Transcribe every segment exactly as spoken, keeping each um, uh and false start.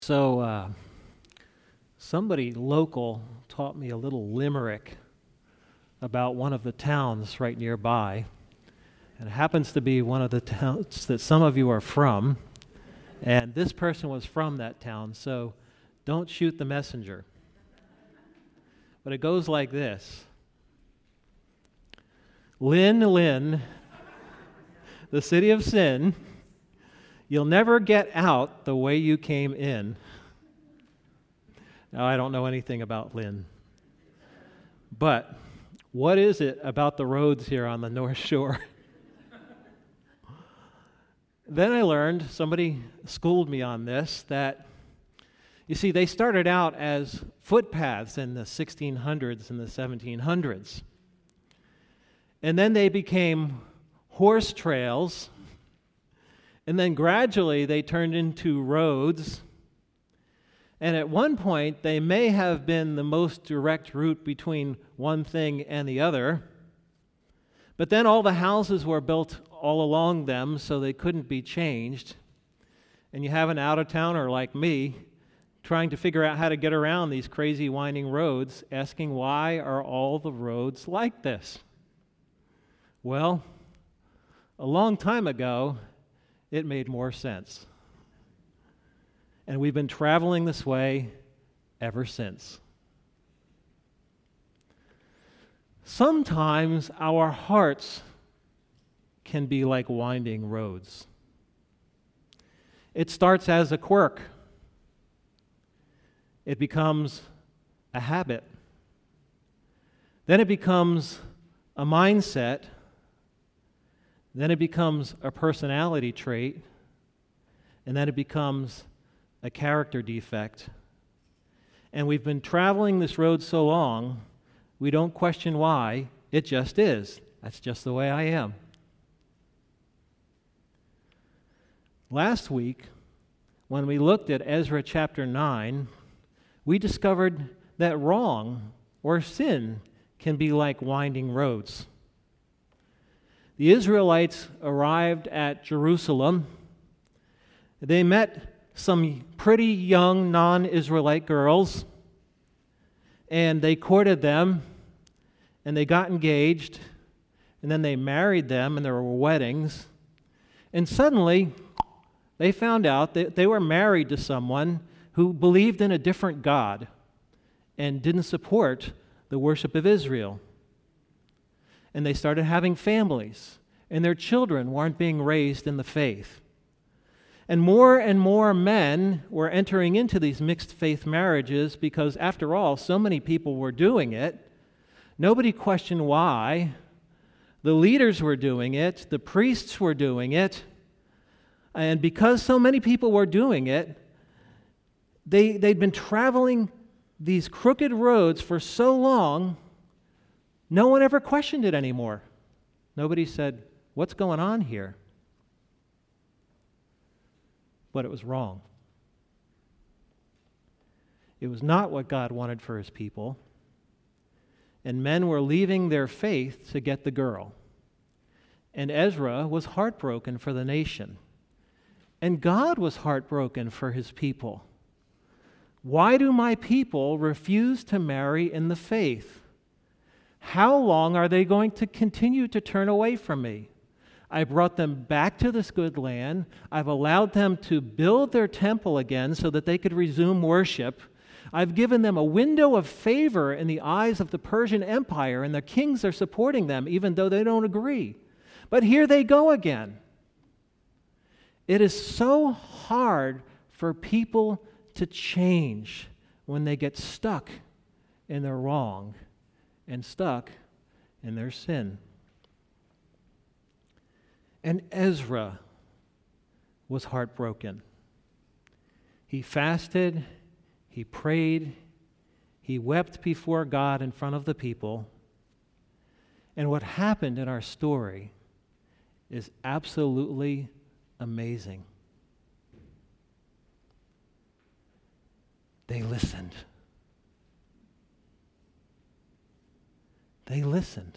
So, uh, somebody local taught me a little limerick about one of the towns right nearby. And it happens to be one of the towns that some of you are from. And this person was from that town, so don't shoot the messenger. But it goes like this. Lynn, Lynn, the city of sin, you'll never get out the way you came in. Now, I don't know anything about Lynn. But what is it about the roads here on the North Shore? Then I learned, somebody schooled me on this, that, you see, they started out as footpaths in the sixteen hundreds and the seventeen hundreds. And then they became horse trails. And then gradually they turned into roads. And at one point, they may have been the most direct route between one thing and the other. But then all the houses were built all along them, so they couldn't be changed. And you have an out-of-towner like me trying to figure out how to get around these crazy winding roads, asking why are all the roads like this? Well, a long time ago, it made more sense. And we've been traveling this way ever since. Sometimes our hearts can be like winding roads. It starts as a quirk. It becomes a habit. Then it becomes a mindset. Then it becomes a personality trait. And then it becomes a character defect. And we've been traveling this road so long, we don't question why. It just is. That's just the way I am. Last week, when we looked at Ezra chapter nine, we discovered that wrong or sin can be like winding roads. The Israelites arrived at Jerusalem. They met some pretty young non-Israelite girls, and they courted them, and they got engaged, and then they married them, and there were weddings. And suddenly, they found out that they were married to someone who believed in a different God and didn't support the worship of Israel. And they started having families, and their children weren't being raised in the faith. And more and more men were entering into these mixed faith marriages because, after all, so many people were doing it. Nobody questioned why. The leaders were doing it. The priests were doing it. And because so many people were doing it, they, they'd been traveling these crooked roads for so long, no one ever questioned it anymore. Nobody said, "What's going on here?" But it was wrong. It was not what God wanted for his people. And men were leaving their faith to get the girl. And Ezra was heartbroken for the nation. And God was heartbroken for his people. Why do my people refuse to marry in the faith? How long are they going to continue to turn away from me? I brought them back to this good land. I've allowed them to build their temple again so that they could resume worship. I've given them a window of favor in the eyes of the Persian Empire, and their kings are supporting them even though they don't agree. But here they go again. It is so hard for people to change when they get stuck in their wrong and stuck in their sin. And Ezra was heartbroken. He fasted, he prayed, he wept before God in front of the people. And what happened in our story is absolutely amazing. They listened. They listened.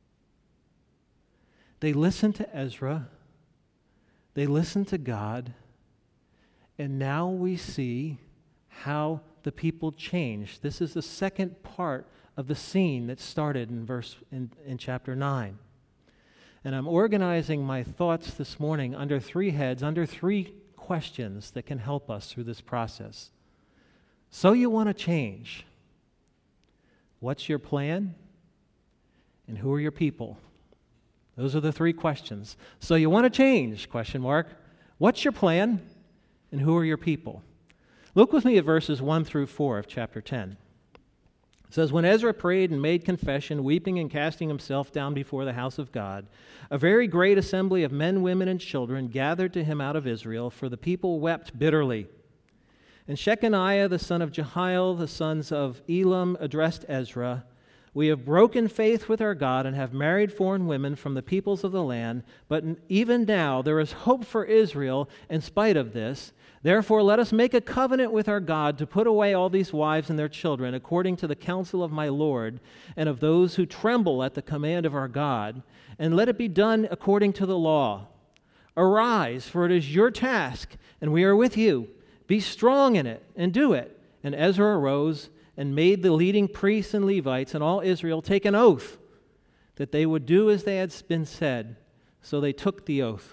They listened to Ezra. They listened to God. And now we see how the people changed. This is the second part of the scene that started in verse in, in chapter nine. And I'm organizing my thoughts this morning under three heads, under three questions that can help us through this process. So you want to change. What's your plan? And who are your people? Those are the three questions. So you want to change, question mark. What's your plan? And who are your people? Look with me at verses one through four of chapter ten. It says, when Ezra prayed and made confession, weeping and casting himself down before the house of God, a very great assembly of men, women, and children gathered to him out of Israel, for the people wept bitterly. And Shechaniah, the son of Jehiel, the sons of Elam, addressed Ezra, we have broken faith with our God and have married foreign women from the peoples of the land, but even now there is hope for Israel in spite of this. Therefore, let us make a covenant with our God to put away all these wives and their children, according to the counsel of my Lord and of those who tremble at the command of our God, and let it be done according to the law. Arise, for it is your task, and we are with you. Be strong in it, and do it. And Ezra arose and made the leading priests and Levites and all Israel take an oath that they would do as they had been said. So they took the oath.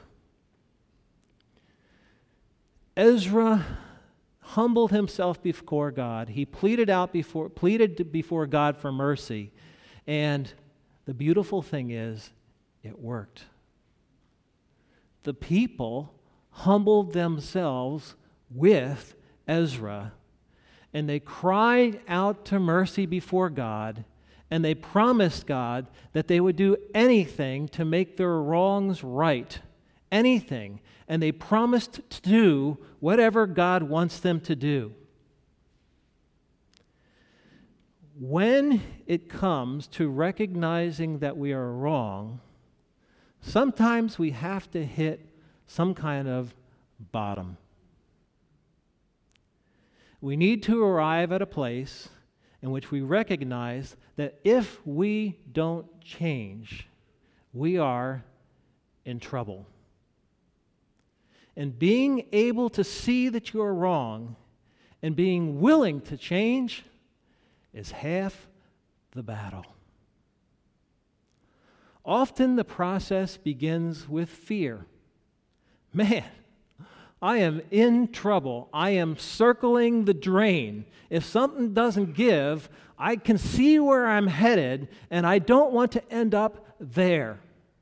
Ezra humbled himself before God. He pleaded out before pleaded before God for mercy. And the beautiful thing is, it worked. The people humbled themselves with Ezra, and they cried out to mercy before God, and they promised God that they would do anything to make their wrongs right. Anything. And they promised to do whatever God wants them to do. When it comes to recognizing that we are wrong, sometimes we have to hit some kind of bottom. We need to arrive at a place in which we recognize that if we don't change, we are in trouble. And being able to see that you are wrong and being willing to change is half the battle. Often the process begins with fear. Man, I am in trouble. I am circling the drain. If something doesn't give, I can see where I'm headed, and I don't want to end up there.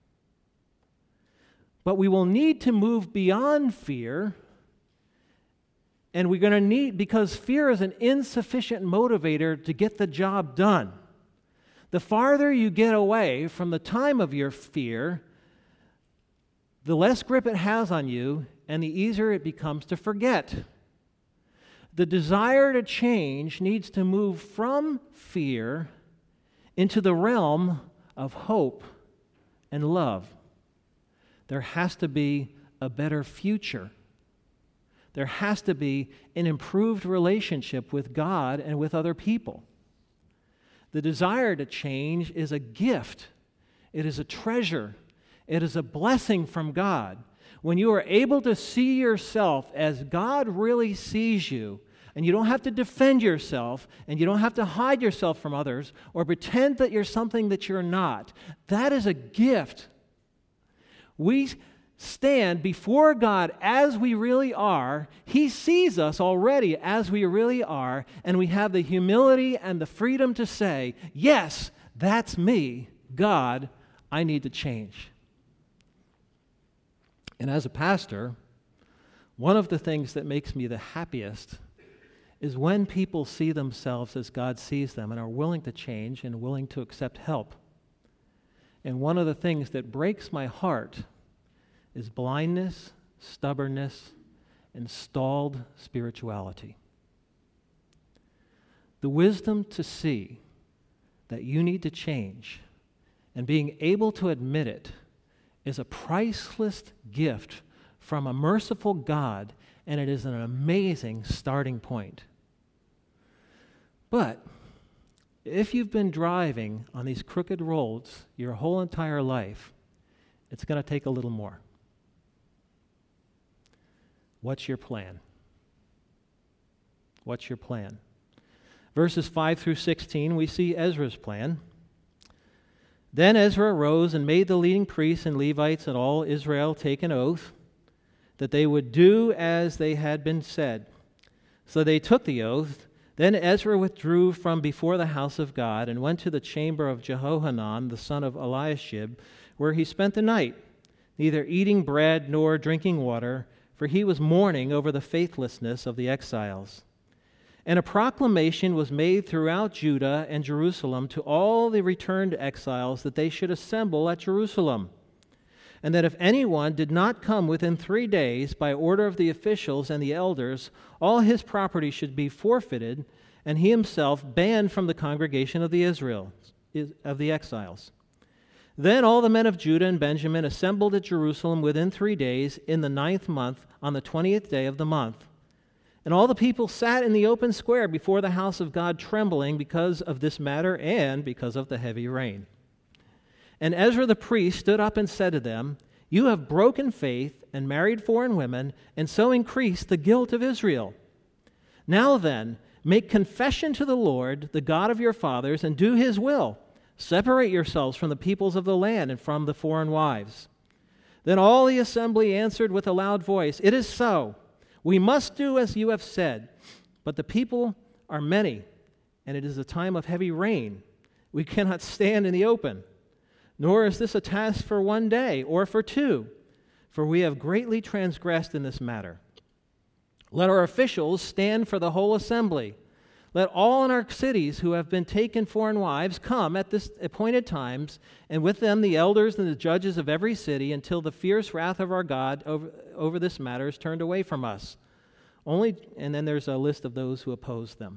But we will need to move beyond fear, and we're going to need, because fear is an insufficient motivator to get the job done. The farther you get away from the time of your fear, the less grip it has on you, and the easier it becomes to forget. The desire to change needs to move from fear into the realm of hope and love. There has to be a better future. There has to be an improved relationship with God and with other people. The desire to change is a gift. It is a treasure. It is a blessing from God. When you are able to see yourself as God really sees you, and you don't have to defend yourself, and you don't have to hide yourself from others, or pretend that you're something that you're not, that is a gift. We stand before God as we really are. He sees us already as we really are, and we have the humility and the freedom to say, yes, that's me. God, I need to change. And as a pastor, one of the things that makes me the happiest is when people see themselves as God sees them and are willing to change and willing to accept help. And one of the things that breaks my heart is blindness, stubbornness, and stalled spirituality. The wisdom to see that you need to change and being able to admit it is a priceless gift from a merciful God, and it is an amazing starting point. But if you've been driving on these crooked roads your whole entire life, it's going to take a little more. What's your plan? What's your plan? Verses five through sixteen, we see Ezra's plan. Then Ezra arose and made the leading priests and Levites and all Israel take an oath that they would do as they had been said. So they took the oath. Then Ezra withdrew from before the house of God and went to the chamber of Jehohanan, the son of Eliashib, where he spent the night, neither eating bread nor drinking water, for he was mourning over the faithlessness of the exiles. And a proclamation was made throughout Judah and Jerusalem to all the returned exiles that they should assemble at Jerusalem, and that if anyone did not come within three days by order of the officials and the elders, all his property should be forfeited, and he himself banned from the congregation of the Israel, of the exiles. Then all the men of Judah and Benjamin assembled at Jerusalem within three days in the ninth month on the twentieth day of the month. And all the people sat in the open square before the house of God, trembling because of this matter and because of the heavy rain. And Ezra the priest stood up and said to them, "You have broken faith and married foreign women, and so increased the guilt of Israel. Now then, make confession to the Lord, the God of your fathers, and do his will. Separate yourselves from the peoples of the land and from the foreign wives." Then all the assembly answered with a loud voice, "It is so. We must do as you have said, but the people are many, and it is a time of heavy rain. We cannot stand in the open, nor is this a task for one day or for two, for we have greatly transgressed in this matter. Let our officials stand for the whole assembly. Let all in our cities who have been taken foreign wives come at this appointed times, and with them the elders and the judges of every city, until the fierce wrath of our God over, over this matter is turned away from us. Only, and then there's a list of those who oppose them.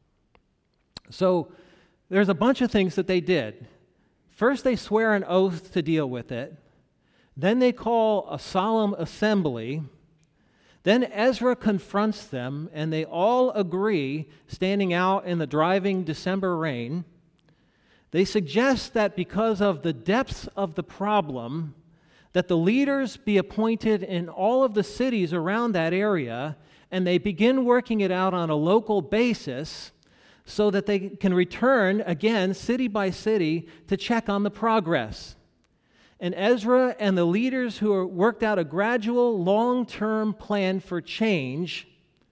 So there's a bunch of things that they did. First, they swear an oath to deal with it. Then they call a solemn assembly. Then Ezra confronts them, and they all agree, standing out in the driving December rain. They suggest that because of the depths of the problem, that the leaders be appointed in all of the cities around that area, and they begin working it out on a local basis so that they can return, again, city by city, to check on the progress. And Ezra and the leaders who worked out a gradual, long-term plan for change,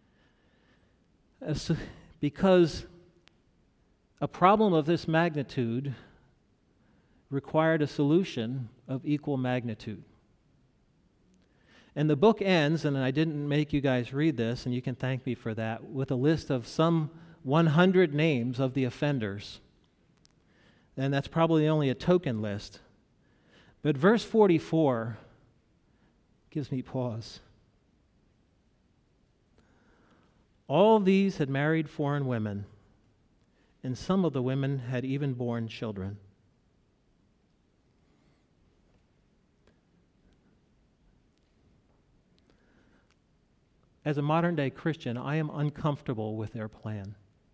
because a problem of this magnitude required a solution of equal magnitude. And the book ends, and I didn't make you guys read this, and you can thank me for that, with a list of some one hundred names of the offenders. And that's probably only a token list. But verse forty-four gives me pause. All these had married foreign women, and some of the women had even borne children. As a modern-day Christian, I am uncomfortable with their plan.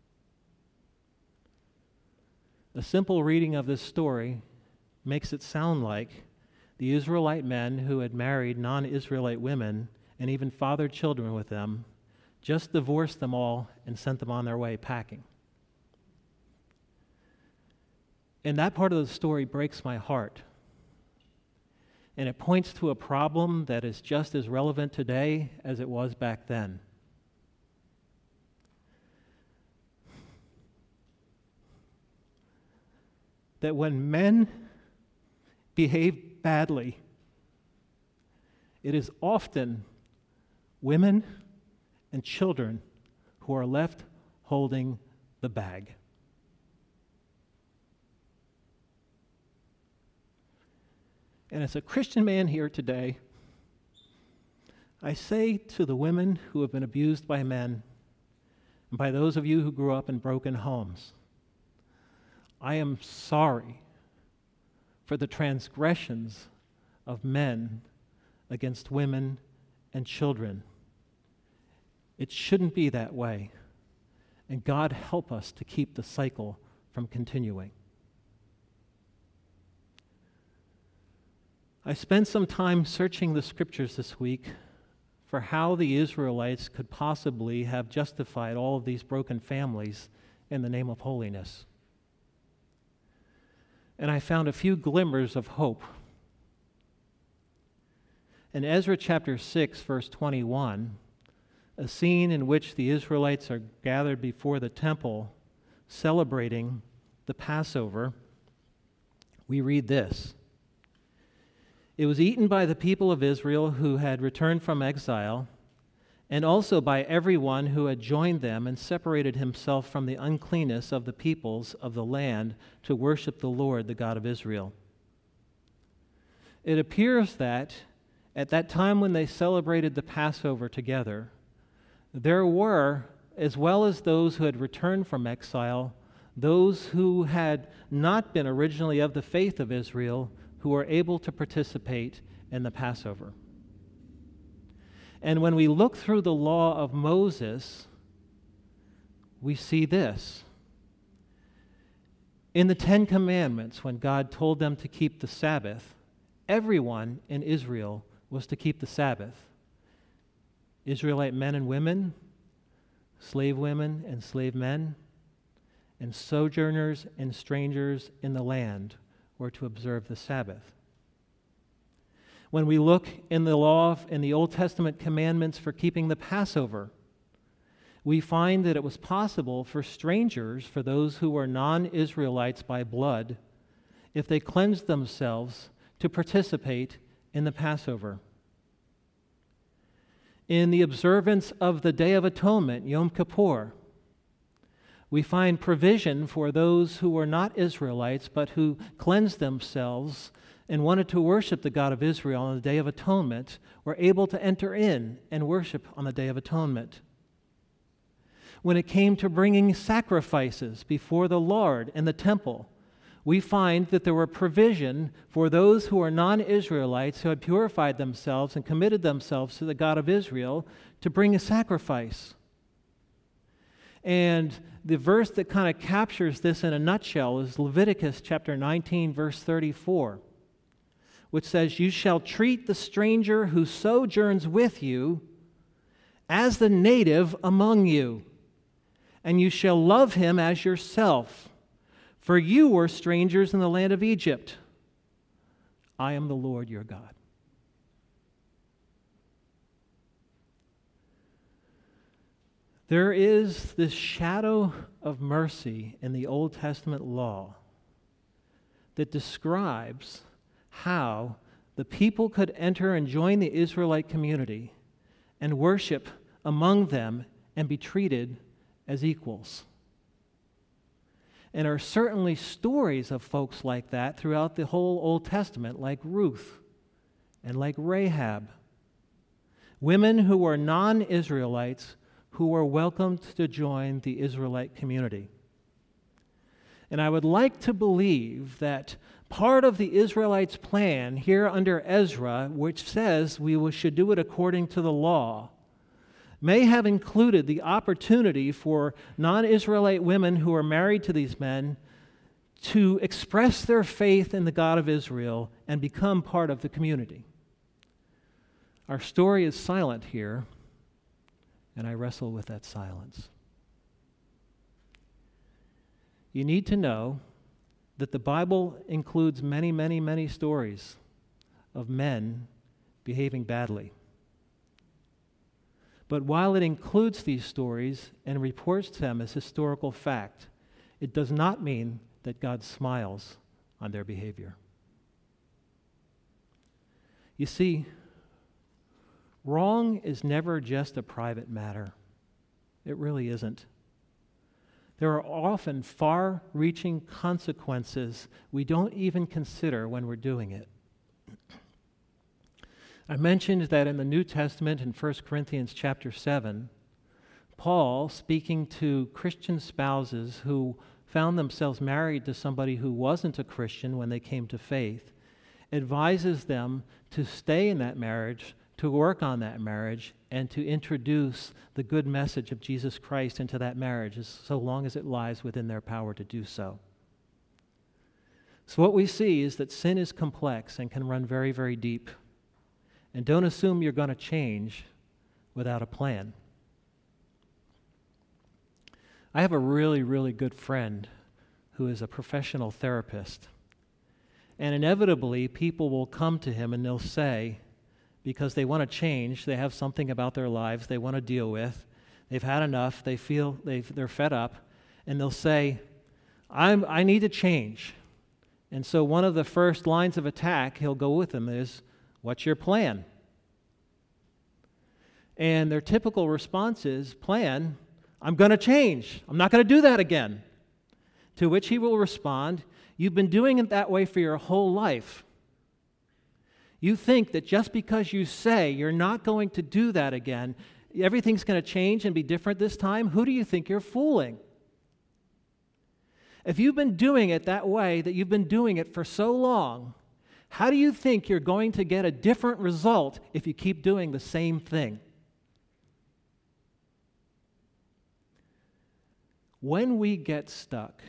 A simple reading of this story makes it sound like the Israelite men who had married non-Israelite women and even fathered children with them just divorced them all and sent them on their way packing. And that part of the story breaks my heart. And it points to a problem that is just as relevant today as it was back then. That when men behave badly, it is often women and children who are left holding the bag. And as a Christian man here today, I say to the women who have been abused by men, and by those of you who grew up in broken homes, I am sorry for the transgressions of men against women and children. It shouldn't be that way. And God help us to keep the cycle from continuing. I spent some time searching the scriptures this week for how the Israelites could possibly have justified all of these broken families in the name of holiness. And I found a few glimmers of hope. In Ezra chapter six, verse twenty-one, a scene in which the Israelites are gathered before the temple celebrating the Passover, we read this: "It was eaten by the people of Israel who had returned from exile, and also by everyone who had joined them and separated himself from the uncleanness of the peoples of the land to worship the Lord, the God of Israel." It appears that at that time when they celebrated the Passover together, there were, as well as those who had returned from exile, those who had not been originally of the faith of Israel, who were able to participate in the Passover. And when we look through the law of Moses, we see this. In the Ten Commandments, when God told them to keep the Sabbath, everyone in Israel was to keep the Sabbath. Israelite men and women, slave women and slave men, and sojourners and strangers in the land were to observe the Sabbath. When we look in the law, in the Old Testament commandments for keeping the Passover, we find that it was possible for strangers, for those who were non-Israelites by blood, if they cleansed themselves, to participate in the Passover. In the observance of the Day of Atonement, Yom Kippur, we find provision for those who were not Israelites but who cleansed themselves and wanted to worship the God of Israel on the Day of Atonement, were able to enter in and worship on the Day of Atonement. When it came to bringing sacrifices before the Lord in the temple, we find that there were provision for those who were non-Israelites who had purified themselves and committed themselves to the God of Israel to bring a sacrifice. And the verse that kind of captures this in a nutshell is Leviticus chapter nineteen, verse thirty-four, which says, "You shall treat the stranger who sojourns with you as the native among you, and you shall love him as yourself. For you were strangers in the land of Egypt. I am the Lord your God." There is this shadow of mercy in the Old Testament law that describes how the people could enter and join the Israelite community and worship among them and be treated as equals. And there are certainly stories of folks like that throughout the whole Old Testament, like Ruth and like Rahab. Women who were non-Israelites who were welcomed to join the Israelite community. And I would like to believe that part of the Israelites' plan here under Ezra, which says we should do it according to the law, may have included the opportunity for non-Israelite women who are married to these men to express their faith in the God of Israel and become part of the community. Our story is silent here, and I wrestle with that silence. You need to know that the Bible includes many, many, many stories of men behaving badly. But while it includes these stories and reports them as historical fact, it does not mean that God smiles on their behavior. You see, wrong is never just a private matter. It really isn't. There are often far-reaching consequences we don't even consider when we're doing it. I mentioned that in the New Testament in First Corinthians chapter seven, Paul, speaking to Christian spouses who found themselves married to somebody who wasn't a Christian when they came to faith, advises them to stay in that marriage, to work on that marriage, and to introduce the good message of Jesus Christ into that marriage, so long as it lies within their power to do so. So what we see is that sin is complex and can run very, very deep. And don't assume you're going to change without a plan. I have a really, really good friend who is a professional therapist. And inevitably, people will come to him and they'll say, because they want to change, they have something about their lives they want to deal with, they've had enough, they feel they've, they're fed up, and they'll say, I'm, I need to change. And so one of the first lines of attack he'll go with them is, what's your plan? And their typical response is, plan, I'm going to change. I'm not going to do that again. To which he will respond, you've been doing it that way for your whole life. You think that just because you say you're not going to do that again, everything's going to change and be different this time? Who do you think you're fooling? If you've been doing it that way, that you've been doing it for so long, how do you think you're going to get a different result if you keep doing the same thing? When we get stuck,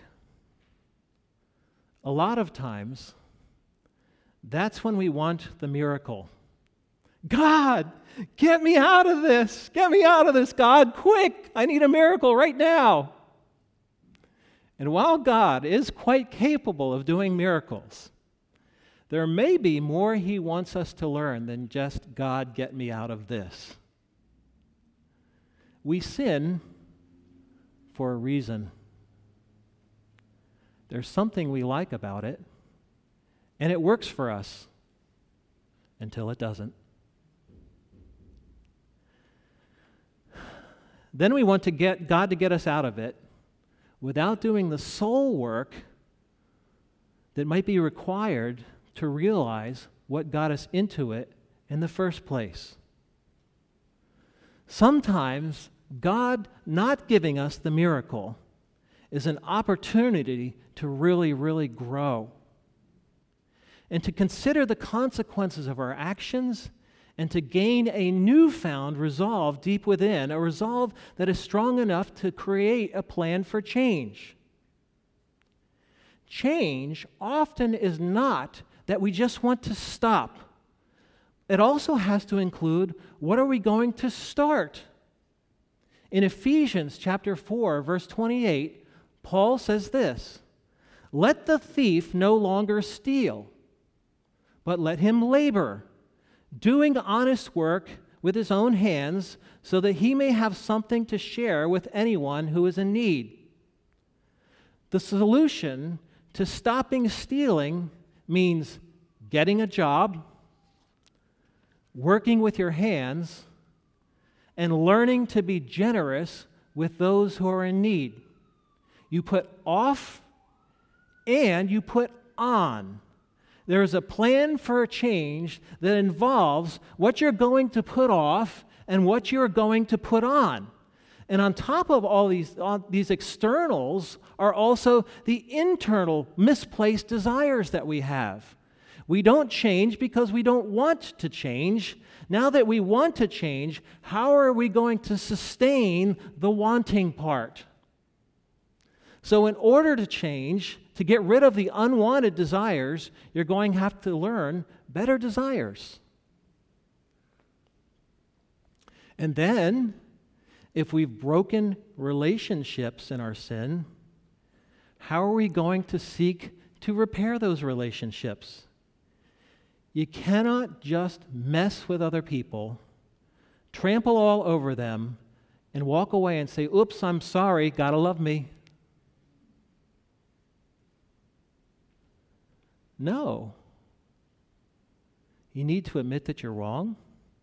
a lot of times, that's when we want the miracle. God, get me out of this. Get me out of this, God, quick. I need a miracle right now. And while God is quite capable of doing miracles, there may be more He wants us to learn than just, God, get me out of this. We sin for a reason. There's something we like about it, and it works for us until it doesn't. Then we want to get God to get us out of it without doing the soul work that might be required to realize what got us into it in the first place. Sometimes God not giving us the miracle is an opportunity to really, really grow and to consider the consequences of our actions and to gain a newfound resolve deep within, a resolve that is strong enough to create a plan for change. Change often is not that we just want to stop. It also has to include, what are we going to start? In Ephesians chapter four, verse twenty-eight, Paul says this, let the thief no longer steal, but let him labor, doing honest work with his own hands, so that he may have something to share with anyone who is in need. The solution to stopping stealing means getting a job, working with your hands, and learning to be generous with those who are in need. You put off and you put on. There is a plan for a change that involves what you're going to put off and what you're going to put on. And on top of all these, all these externals are also the internal misplaced desires that we have. We don't change because we don't want to change. Now that we want to change, how are we going to sustain the wanting part? So in order to change, to get rid of the unwanted desires, you're going to have to learn better desires. And then, if we've broken relationships in our sin, how are we going to seek to repair those relationships? You cannot just mess with other people, trample all over them, and walk away and say, oops, I'm sorry, gotta love me. No. You need to admit that you're wrong.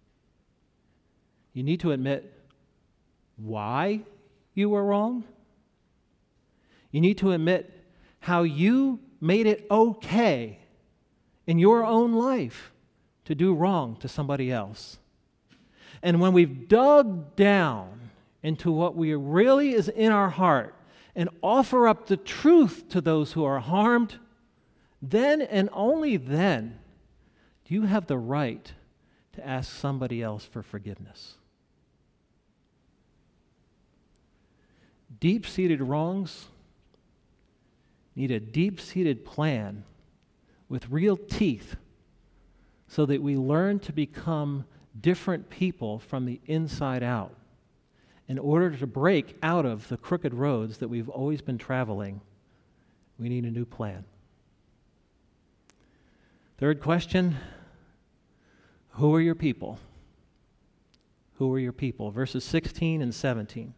You need to admit why you were wrong. You need to admit how you made it okay in your own life to do wrong to somebody else. And when we've dug down into what we really is in our heart and offer up the truth to those who are harmed, then and only then do you have the right to ask somebody else for forgiveness. Deep-seated wrongs need a deep-seated plan with real teeth so that we learn to become different people from the inside out. In order to break out of the crooked roads that we've always been traveling, we need a new plan. Third question, who are your people? Who are your people? Verses sixteen and seventeen.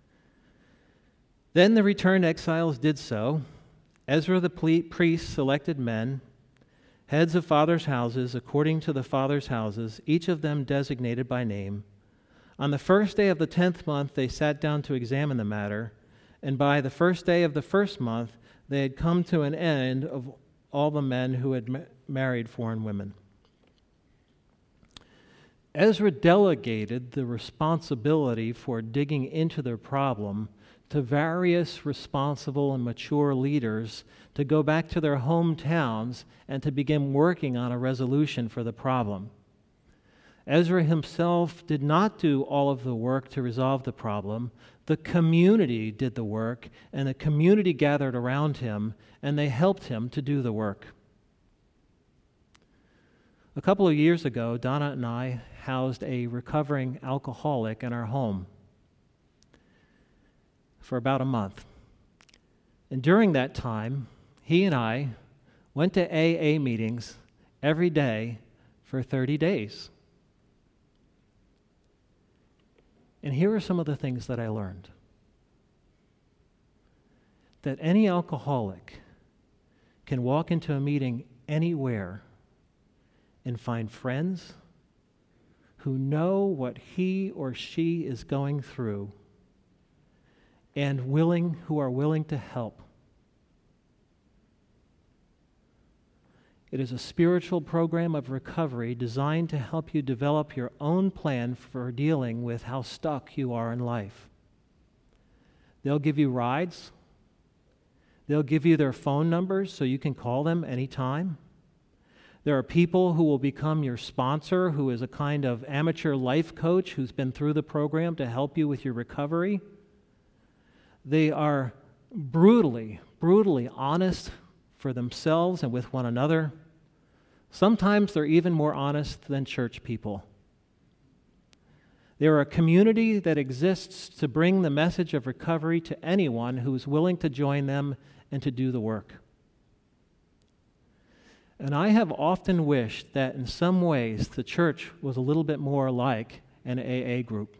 Then the returned exiles did so. Ezra the priest selected men, heads of fathers' houses, according to the fathers' houses, each of them designated by name. On the first day of the tenth month they sat down to examine the matter, and by the first day of the first month they had come to an end of all the men who had ma- married foreign women. Ezra delegated the responsibility for digging into their problem to various responsible and mature leaders to go back to their hometowns and to begin working on a resolution for the problem. Ezra himself did not do all of the work to resolve the problem. The community did the work, and the community gathered around him, and they helped him to do the work. A couple of years ago, Donna and I housed a recovering alcoholic in our home for about a month. And during that time, he and I went to A A meetings every day for thirty days. And here are some of the things that I learned. That any alcoholic can walk into a meeting anywhere and find friends who know what he or she is going through and willing, who are willing to help. It is a spiritual program of recovery designed to help you develop your own plan for dealing with how stuck you are in life. They'll give you rides. They'll give you their phone numbers so you can call them anytime. There are people who will become your sponsor, who is a kind of amateur life coach who's been through the program to help you with your recovery. They are brutally, brutally honest for themselves and with one another. Sometimes they're even more honest than church people. They are a community that exists to bring the message of recovery to anyone who is willing to join them and to do the work. And I have often wished that in some ways the church was a little bit more like an A A group.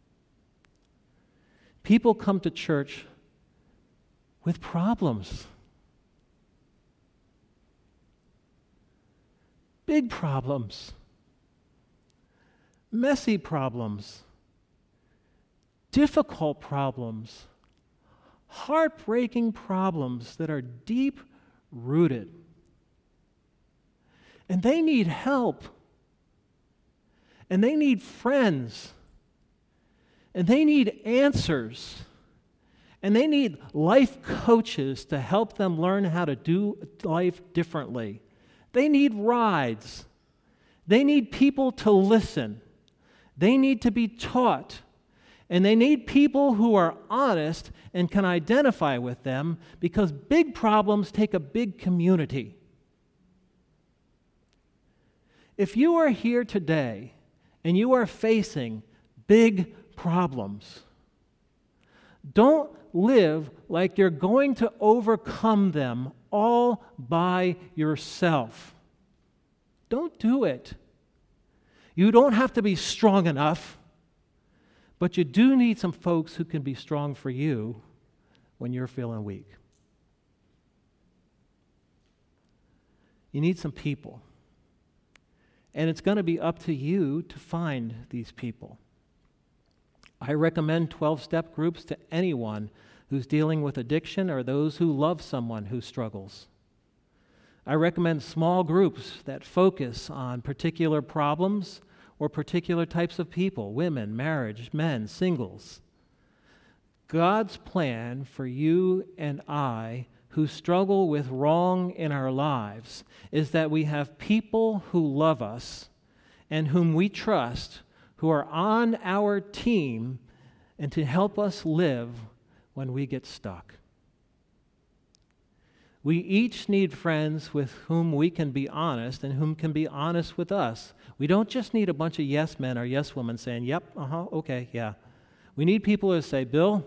People come to church with problems. Big problems. Messy problems. Difficult problems. Heartbreaking problems that are deep-rooted. And they need help. And they need friends. And they need answers. And they need life coaches to help them learn how to do life differently. They need rides. They need people to listen. They need to be taught. And they need people who are honest and can identify with them, because big problems take a big community. If you are here today and you are facing big problems, don't live like you're going to overcome them all by yourself. Don't do it. You don't have to be strong enough, but you do need some folks who can be strong for you when you're feeling weak. You need some people. And it's going to be up to you to find these people. I recommend twelve-step groups to anyone who's dealing with addiction or those who love someone who struggles. I recommend small groups that focus on particular problems or particular types of people, women, marriage, men, singles. God's plan for you and I who struggle with wrong in our lives is that we have people who love us and whom we trust, who are on our team and to help us live when we get stuck. We each need friends with whom we can be honest and whom can be honest with us. We don't just need a bunch of yes men or yes women saying, yep, uh-huh, okay, yeah. We need people who say, Bill,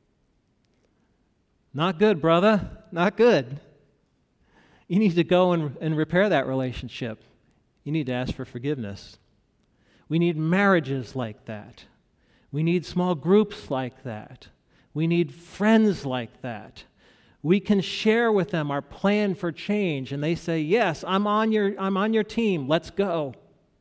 not good, brother, not good. You need to go and, and repair that relationship. You need to ask for forgiveness. We need marriages like that. We need small groups like that. We need friends like that. We can share with them our plan for change, and they say, yes, I'm on your, I'm on your team, let's go.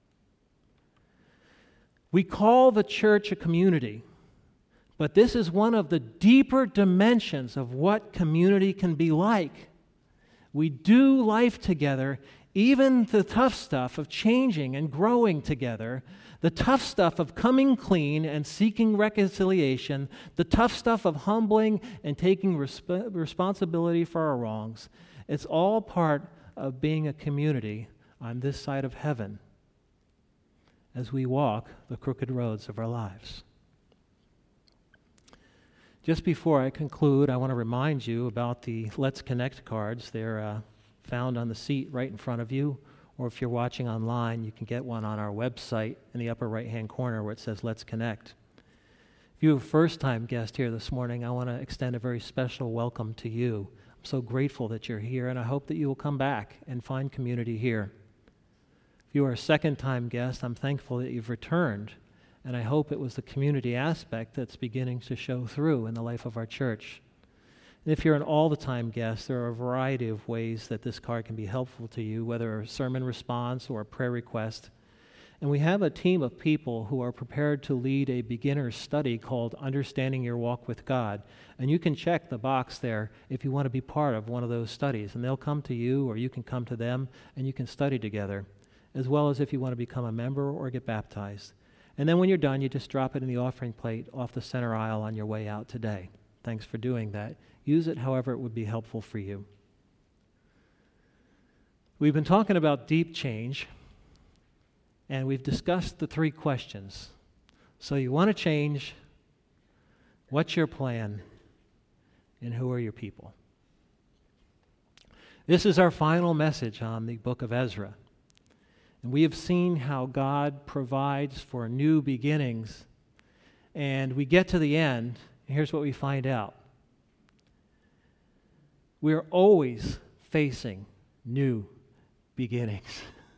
We call the church a community, but this is one of the deeper dimensions of what community can be like. We do life together, even the tough stuff of changing and growing together, the tough stuff of coming clean and seeking reconciliation, the tough stuff of humbling and taking resp- responsibility for our wrongs. It's all part of being a community on this side of heaven as we walk the crooked roads of our lives. Just before I conclude, I want to remind you about the Let's Connect cards. They're uh, found on the seat right in front of you, or if you're watching online, you can get one on our website in the upper right-hand corner where it says Let's Connect. If you're a first-time guest here this morning, I want to extend a very special welcome to you. I'm so grateful that you're here, and I hope that you will come back and find community here. If you are a second-time guest, I'm thankful that you've returned, and I hope it was the community aspect that's beginning to show through in the life of our church. And if you're an all-the-time guest, there are a variety of ways that this card can be helpful to you, whether a sermon response or a prayer request. And we have a team of people who are prepared to lead a beginner's study called Understanding Your Walk with God. And you can check the box there if you want to be part of one of those studies. And they'll come to you, or you can come to them, and you can study together, as well as if you want to become a member or get baptized. And then when you're done, you just drop it in the offering plate off the center aisle on your way out today. Thanks for doing that. Use it however it would be helpful for you. We've been talking about deep change, and we've discussed the three questions. So you want to change, what's your plan, and who are your people? This is our final message on the book of Ezra. And we have seen how God provides for new beginnings. And we get to the end, and here's what we find out. We're always facing new beginnings.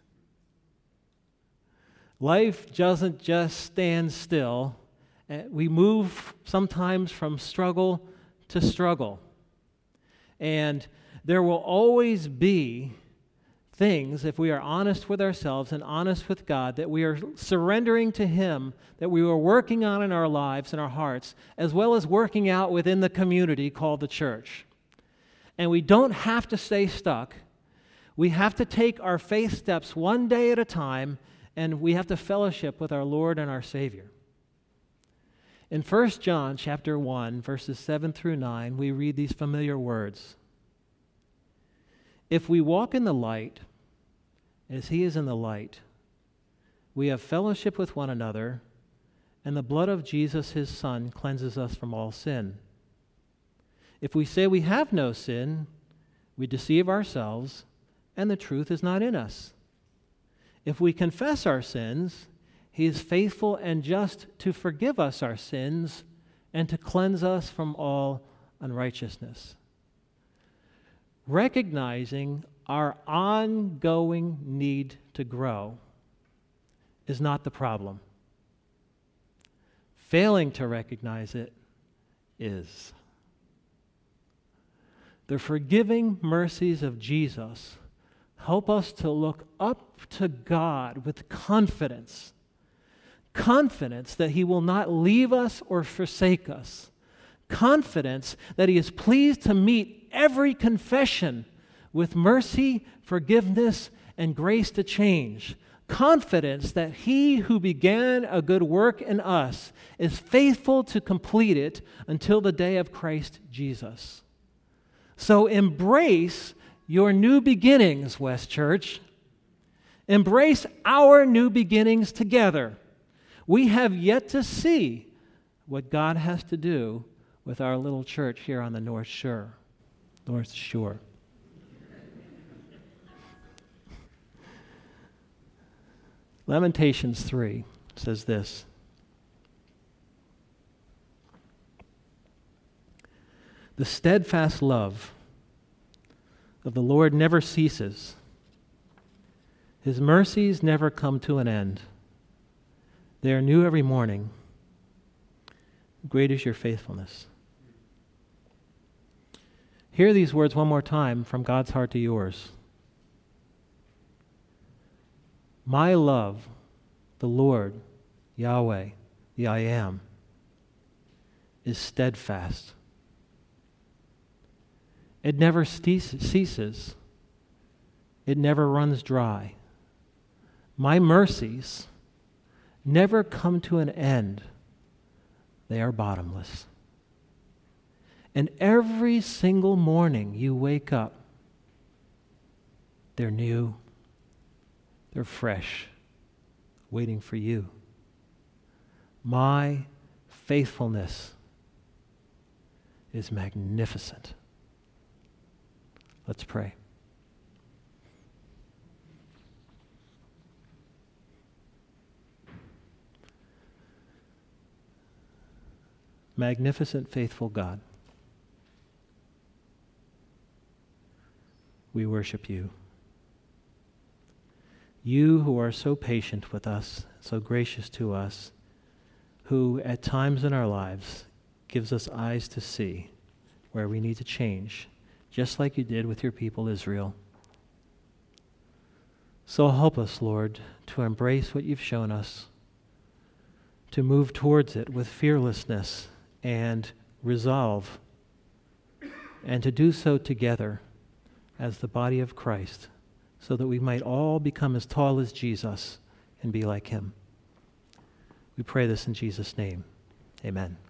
Life doesn't just stand still. We move sometimes from struggle to struggle. And there will always be things, if we are honest with ourselves and honest with God, that we are surrendering to Him, that we are working on in our lives and our hearts, as well as working out within the community called the church. And we don't have to stay stuck. We have to take our faith steps one day at a time, and we have to fellowship with our Lord and our Savior. In First John chapter one, verses seven through nine, we read these familiar words. If we walk in the light, as He is in the light, we have fellowship with one another, and the blood of Jesus, His Son, cleanses us from all sin. If we say we have no sin, we deceive ourselves, and the truth is not in us. If we confess our sins, He is faithful and just to forgive us our sins and to cleanse us from all unrighteousness. Recognizing our ongoing need to grow is not the problem. Failing to recognize it is. The forgiving mercies of Jesus help us to look up to God with confidence. Confidence that He will not leave us or forsake us. Confidence that He is pleased to meet every confession with mercy, forgiveness, and grace to change. Confidence that He who began a good work in us is faithful to complete it until the day of Christ Jesus. So embrace your new beginnings, West Church. Embrace our new beginnings together. We have yet to see what God has to do with our little church here on the North Shore. North Shore. Lamentations three says this. The steadfast love of the Lord never ceases. His mercies never come to an end. They are new every morning. Great is your faithfulness. Hear these words one more time from God's heart to yours. My love, the Lord, Yahweh, the I Am, is steadfast. It never ceases. It never runs dry. My mercies never come to an end. They are bottomless. And every single morning you wake up, they're new, they're fresh, waiting for you. My faithfulness is magnificent. Let's pray. Magnificent, faithful God, we worship you. You who are so patient with us, so gracious to us, who at times in our lives gives us eyes to see where we need to change, just like you did with your people Israel. So help us, Lord, to embrace what you've shown us, to move towards it with fearlessness and resolve, and to do so together as the body of Christ, so that we might all become as tall as Jesus and be like him. We pray this in Jesus' name. Amen.